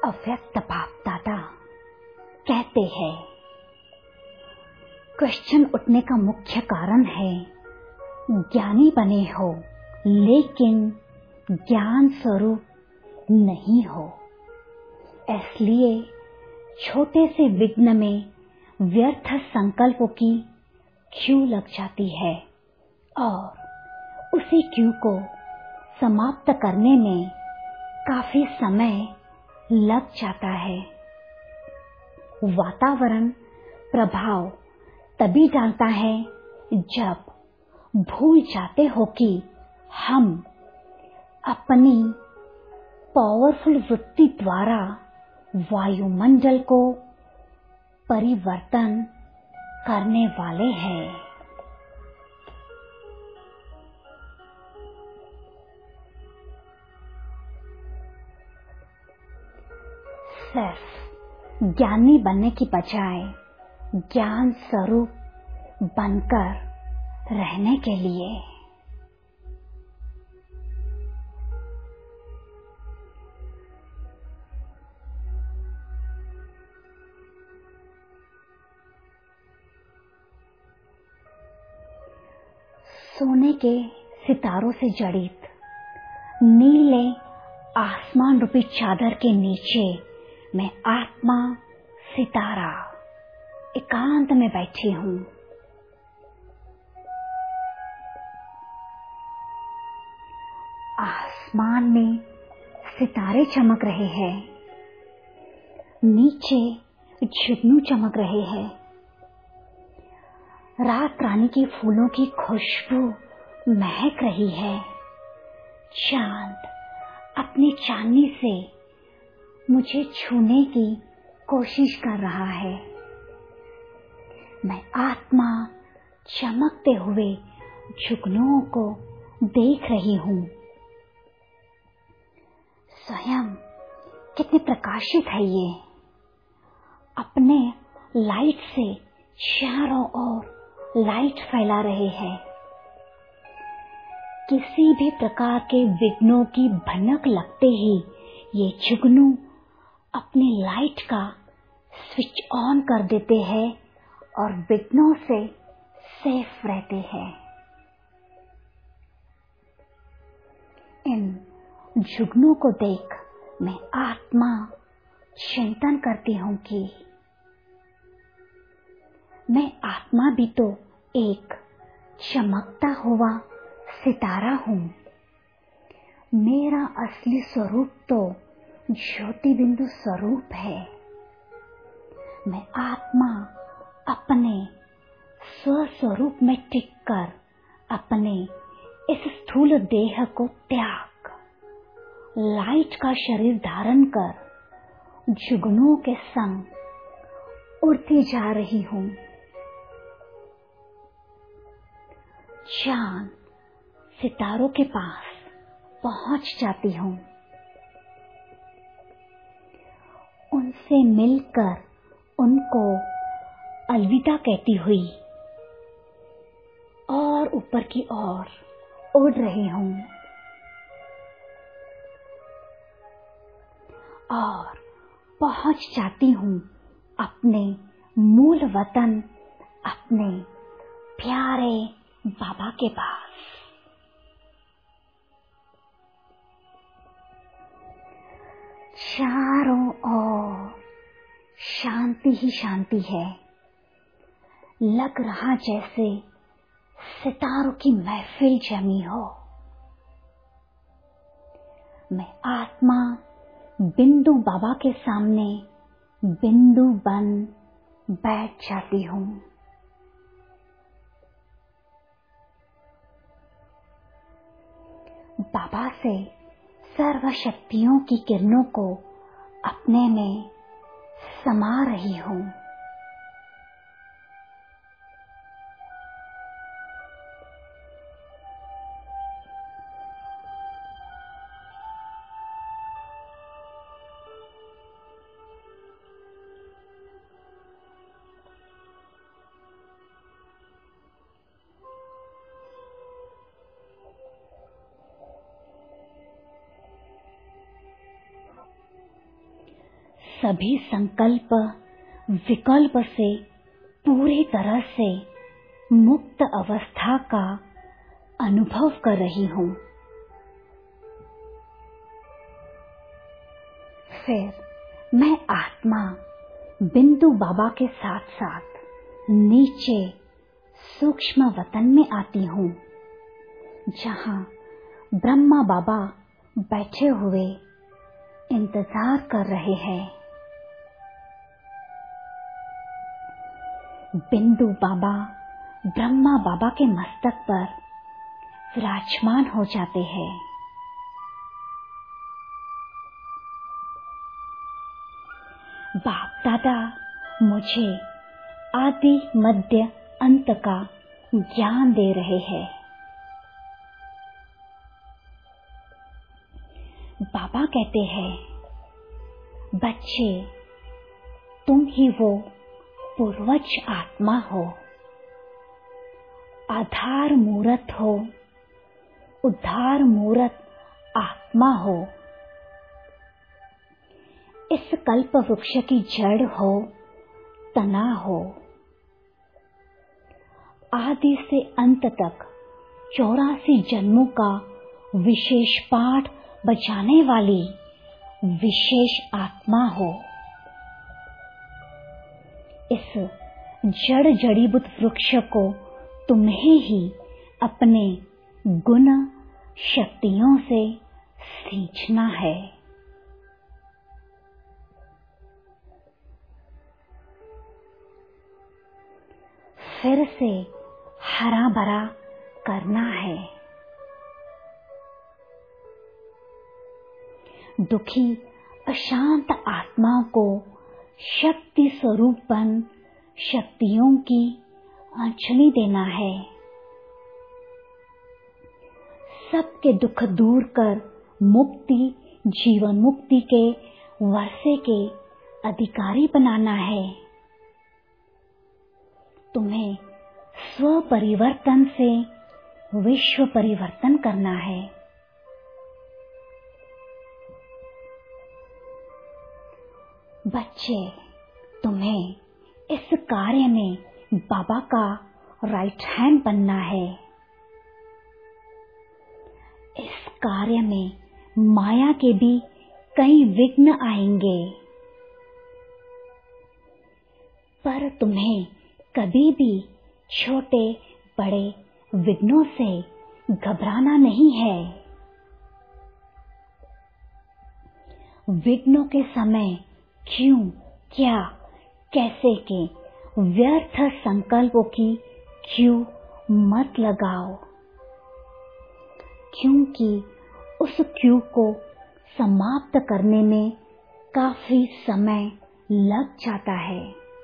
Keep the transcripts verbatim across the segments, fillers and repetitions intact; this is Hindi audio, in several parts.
अव्यक्त बाप दादा कहते हैं, क्वेश्चन उठने का मुख्य कारण है ज्ञानी बने हो लेकिन ज्ञान स्वरूप नहीं हो। इसलिए छोटे से विघ्न में व्यर्थ संकल्पों की क्यू लग जाती है और उसी क्यू को समाप्त करने में काफी समय लग जाता है। वातावरण प्रभाव तभी डालता है जब भूल जाते हो कि हम अपनी पावरफुल वृत्ति द्वारा वायुमंडल को परिवर्तन करने वाले हैं। सिर्फ ज्ञानी बनने की बजाय ज्ञान स्वरूप बनकर रहने के लिए सोने के सितारों से जड़ित नीले आसमान रूपी चादर के नीचे मैं आत्मा सितारा एकांत में बैठी हूँ। आसमान में सितारे चमक रहे हैं, नीचे जुगनू चमक रहे हैं। रात रानी के फूलों की खुशबू महक रही है। चांद अपनी चांदनी से मुझे छूने की कोशिश कर रहा है। मैं आत्मा चमकते हुए जुगनुओं को देख रही हूँ। स्वयं कितने प्रकाशित है ये, अपने लाइट से चारों ओर लाइट फैला रहे हैं। किसी भी प्रकार के विघ्नों की भनक लगते ही ये जुगनू अपनी लाइट का स्विच ऑन कर देते हैं और विघ्नों से सेफ रहते हैं। इन जुगनू को देख मैं आत्मा चिंतन करती हूँ कि मैं आत्मा भी तो एक चमकता हुआ सितारा हूँ। मेरा असली स्वरूप तो ज्योति बिंदु स्वरूप है। मैं आत्मा अपने स्वस्वरूप में टिक कर अपने इस स्थूल देह को त्याग लाइट का शरीर धारण कर जुगनुओं के संग उड़ती जा रही हूँ। चांद सितारों के पास पहुंच जाती हूँ। उनसे मिलकर उनको अलविदा कहती हुई और ऊपर की ओर उड़ रही हूँ और पहुंच जाती हूँ अपने मूल वतन, अपने प्यारे बाबा के पास। चारों ओर शांति ही शांति है। लग रहा जैसे सितारों की महफिल जमी हो। मैं आत्मा बिंदु बाबा के सामने बिंदु बन बैठ जाती हूँ। बाबा से सर्व शक्तियों की किरणों को अपने में समा रही हूँ। सभी संकल्प विकल्प से पूरी तरह से मुक्त अवस्था का अनुभव कर रही हूँ। फिर मैं आत्मा बिंदु बाबा के साथ साथ नीचे सूक्ष्म वतन में आती हूँ, जहाँ ब्रह्मा बाबा बैठे हुए इंतजार कर रहे हैं। बिंदु बाबा ब्रह्मा बाबा के मस्तक पर विराजमान हो जाते हैं। बाप दादा मुझे आदि मध्य अंत का ज्ञान दे रहे हैं। बाबा कहते हैं, बच्चे तुम ही वो पूर्वज आत्मा हो, आधार मूरत हो, उद्धार मूरत आत्मा हो। इस कल्प वृक्ष की जड़ हो, तना हो। आदि से अंत तक चौरासी जन्मों का विशेष पाठ बचाने वाली विशेष आत्मा हो। इस जड़ जड़ीभूत वृक्ष को तुम्हें ही अपने गुण शक्तियों से सींचना है। फिर से हरा भरा करना है। दुखी अशांत आत्माओं को शक्ति स्वरूपन शक्तियों की अंजलि देना है। सबके दुख दूर कर मुक्ति जीवन मुक्ति के वर्षे के अधिकारी बनाना है। तुम्हें स्व परिवर्तन से विश्व परिवर्तन करना है। बच्चे तुम्हें इस कार्य में बाबा का राइट हैंड बनना है। इस कार्य में माया के भी कई विघ्न आएंगे, पर तुम्हें कभी भी छोटे बड़े विघ्नों से घबराना नहीं है। विघ्नों के समय क्यों, क्या, कैसे के व्यर्थ संकल्पों की क्यों मत लगाओ, क्योंकि उस क्यों को समाप्त करने में काफी समय लग जाता है।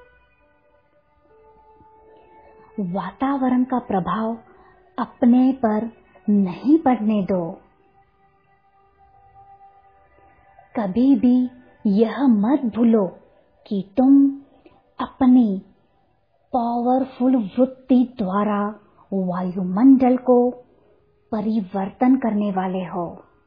वातावरण का प्रभाव अपने पर नहीं पड़ने दो। कभी भी यह मत भूलो कि तुम अपनी पावरफुल वृत्ति द्वारा वायुमंडल को परिवर्तन करने वाले हो।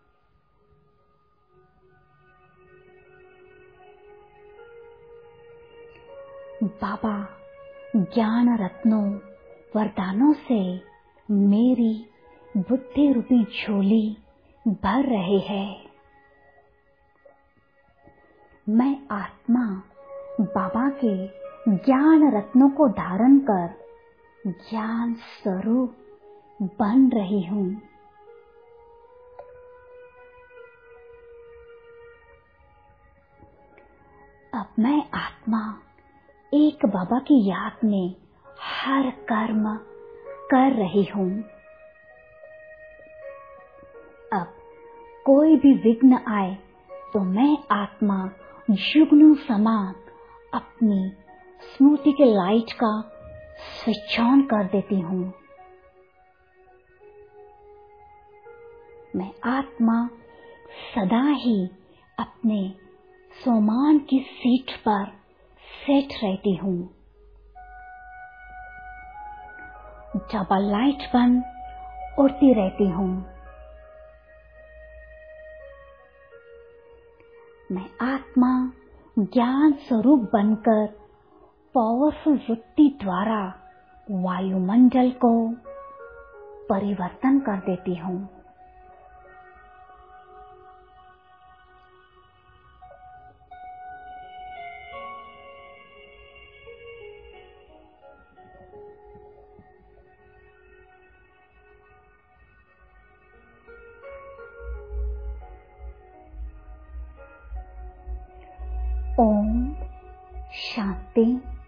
बाबा ज्ञान रत्नों वरदानों से मेरी बुद्धि रूपी झोली भर रहे हैं। मैं आत्मा बाबा के ज्ञान रत्नों को धारण कर ज्ञान स्वरूप बन रही हूँ। अब मैं आत्मा एक बाबा की याद में हर कर्म कर रही हूँ। अब कोई भी विघ्न आए तो मैं आत्मा जुगनू समान अपनी स्मृति के लाइट का स्विच ऑन कर देती हूँ। मैं आत्मा सदा ही अपने सोमान की सीट पर सेट रहती हूँ। डबल लाइट बन उड़ती रहती हूँ। मैं आत्मा ज्ञान स्वरूप बनकर पावरफुल वृत्ति द्वारा वायुमंडल को परिवर्तन कर देती हूँ। ओम शांति।